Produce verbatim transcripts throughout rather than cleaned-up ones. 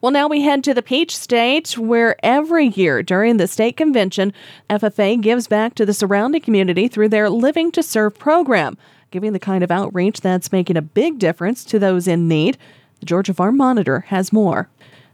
Well, now we head to the Peach State, where every year during the state convention, F F A gives back to the surrounding community through their Living to Serve program, giving the kind of outreach that's making a big difference to those in need. The Georgia Farm Monitor has more.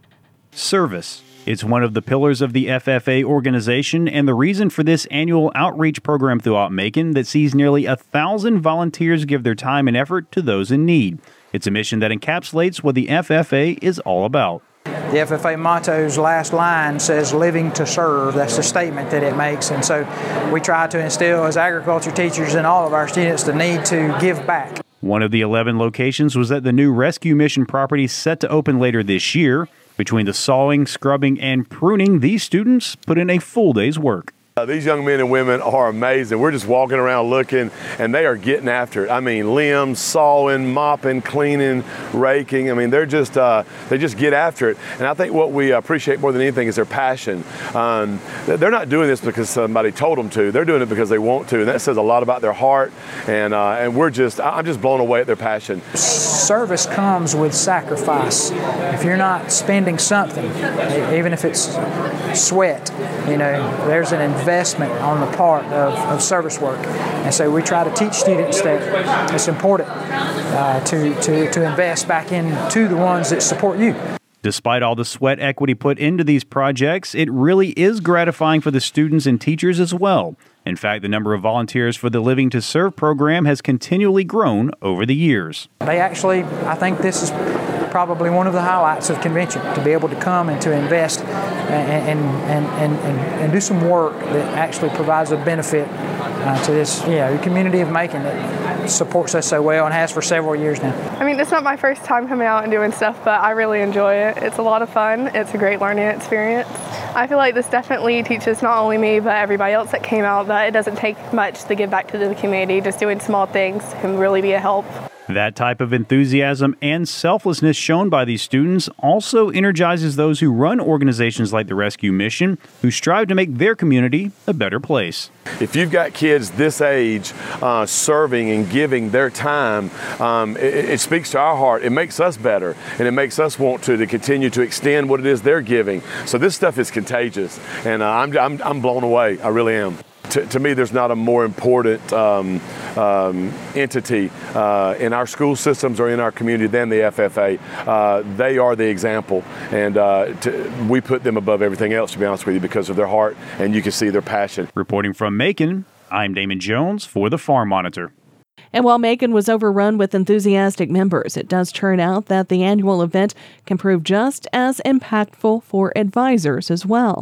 Service. It's one of the pillars of the F F A organization and the reason for this annual outreach program throughout Macon that sees nearly a thousand volunteers give their time and effort to those in need. It's a mission that encapsulates what the F F A is all about. The F F A motto's last line says living to serve. That's the statement that it makes. And so we try to instill as agriculture teachers in all of our students the need to give back. One of the eleven locations was at the new Rescue Mission property set to open later this year. Between the sawing, scrubbing, and pruning, these students put in a full day's work. Uh, these young men and women are amazing. We're just walking around looking, and they are getting after it. I mean, limbs, sawing, mopping, cleaning, raking. I mean, they're just uh, they just get after it. And I think what we appreciate more than anything is their passion. Um, they're not doing this because somebody told them to. They're doing it because they want to, and that says a lot about their heart. And uh, and we're just I'm just blown away at their passion. Service comes with sacrifice. If you're not spending something, even if it's sweat, you know, there's an investment investment on the part of, of service work. And so we try to teach students that it's important uh, to, to, to invest back into the ones that support you. Despite all the sweat equity put into these projects, it really is gratifying for the students and teachers as well. In fact, the number of volunteers for the Living to Serve program has continually grown over the years. They actually, I think this is probably one of the highlights of convention, to be able to come and to invest and, and, and, and, and do some work that actually provides a benefit uh, to this you know, community of Macon that supports us so well and has for several years now. I mean, it's not my first time coming out and doing stuff, but I really enjoy it. It's a lot of fun. It's a great learning experience. I feel like this definitely teaches not only me, but everybody else that came out that it doesn't take much to give back to the community. Just doing small things can really be a help. That type of enthusiasm and selflessness shown by these students also energizes those who run organizations like the Rescue Mission, who strive to make their community a better place. If you've got kids this age uh, serving and giving their time, um, it, it speaks to our heart. It makes us better, and it makes us want to, to continue to extend what it is they're giving. So this stuff is contagious, and uh, I'm, I'm, I'm blown away. I really am. To, to me, there's not a more important um, um, entity uh, in our school systems or in our community than the F F A. Uh, they are the example, and uh, to, we put them above everything else, to be honest with you, because of their heart, and you can see their passion. Reporting from Macon, I'm Damon Jones for the Farm Monitor. And while Macon was overrun with enthusiastic members, it does turn out that the annual event can prove just as impactful for advisors as well.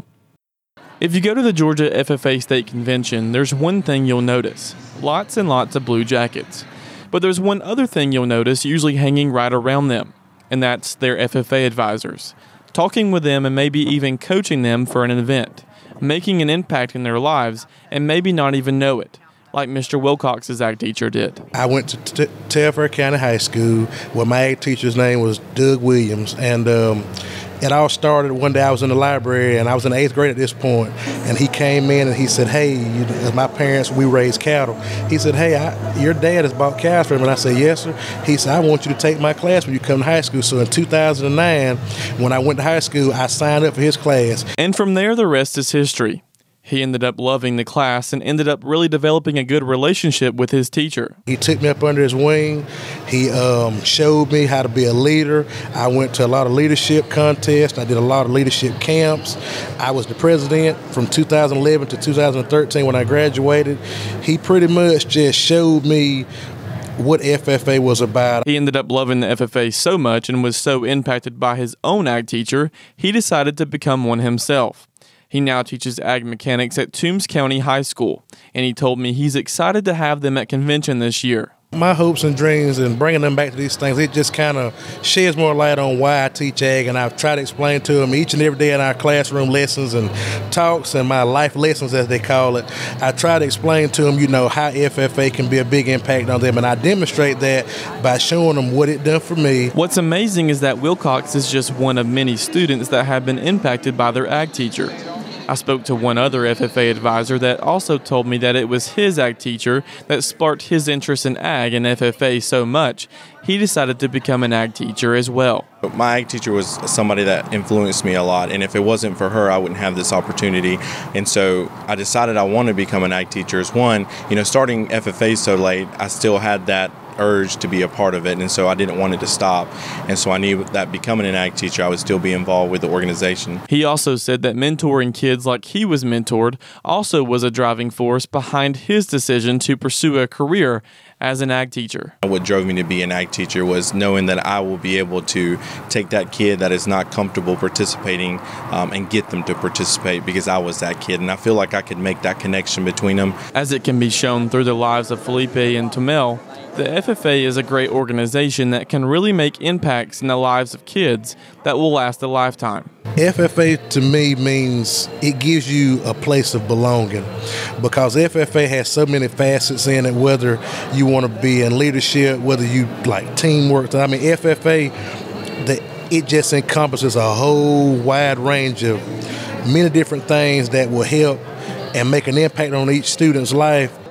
If you go to the Georgia F F A State Convention, there's one thing you'll notice. Lots and lots of blue jackets. But there's one other thing you'll notice usually hanging right around them, and that's their F F A advisors. Talking with them and maybe even coaching them for an event, making an impact in their lives and maybe not even know it, like Mister Wilcox's ag teacher did. I went to T- Telfair County High School where my ag teacher's name was Doug Williams, and um, it all started one day I was in the library, and I was in the eighth grade at this point, and he came in and he said, hey, you, as my parents, we raise cattle. He said, hey, I, your dad has bought cows for him. And I said, yes, sir. He said, I want you to take my class when you come to high school. So in two thousand nine, when I went to high school, I signed up for his class. And from there, the rest is history. He ended up loving the class and ended up really developing a good relationship with his teacher. He took me up under his wing. He um, showed me how to be a leader. I went to a lot of leadership contests. I did a lot of leadership camps. I was the president from two thousand eleven to two thousand thirteen when I graduated. He pretty much just showed me what F F A was about. He ended up loving the F F A so much and was so impacted by his own ag teacher, he decided to become one himself. He now teaches ag mechanics at Toombs County High School, and he told me he's excited to have them at convention this year. My hopes and dreams and bringing them back to these things, it just kind of sheds more light on why I teach ag, and I've tried to explain to them each and every day in our classroom lessons and talks and my life lessons, as they call it. I try to explain to them, you know, how F F A can be a big impact on them, and I demonstrate that by showing them what it done for me. What's amazing is that Wilcox is just one of many students that have been impacted by their ag teacher. I spoke to one other F F A advisor that also told me that it was his ag teacher that sparked his interest in ag and F F A so much, he decided to become an ag teacher as well. My ag teacher was somebody that influenced me a lot, and if it wasn't for her, I wouldn't have this opportunity. And so I decided I wanted to become an ag teacher. As one, you know, starting F F A so late, I still had that urge to be a part of it, and so I didn't want it to stop. And so I knew that becoming an ag teacher, I would still be involved with the organization. He also said that mentoring kids like he was mentored also was a driving force behind his decision to pursue a career as an ag teacher. What drove me to be an ag teacher was knowing that I will be able to take that kid that is not comfortable participating um, and get them to participate, because I was that kid, and I feel like I could make that connection between them. As it can be shown through the lives of Felipe and Tomel, the F F A is a great organization that can really make impacts in the lives of kids that will last a lifetime. F F A to me means it gives you a place of belonging, because F F A has so many facets in it, whether you want to be in leadership, whether you like teamwork. I mean, F F A, the, it just encompasses a whole wide range of many different things that will help and make an impact on each student's life.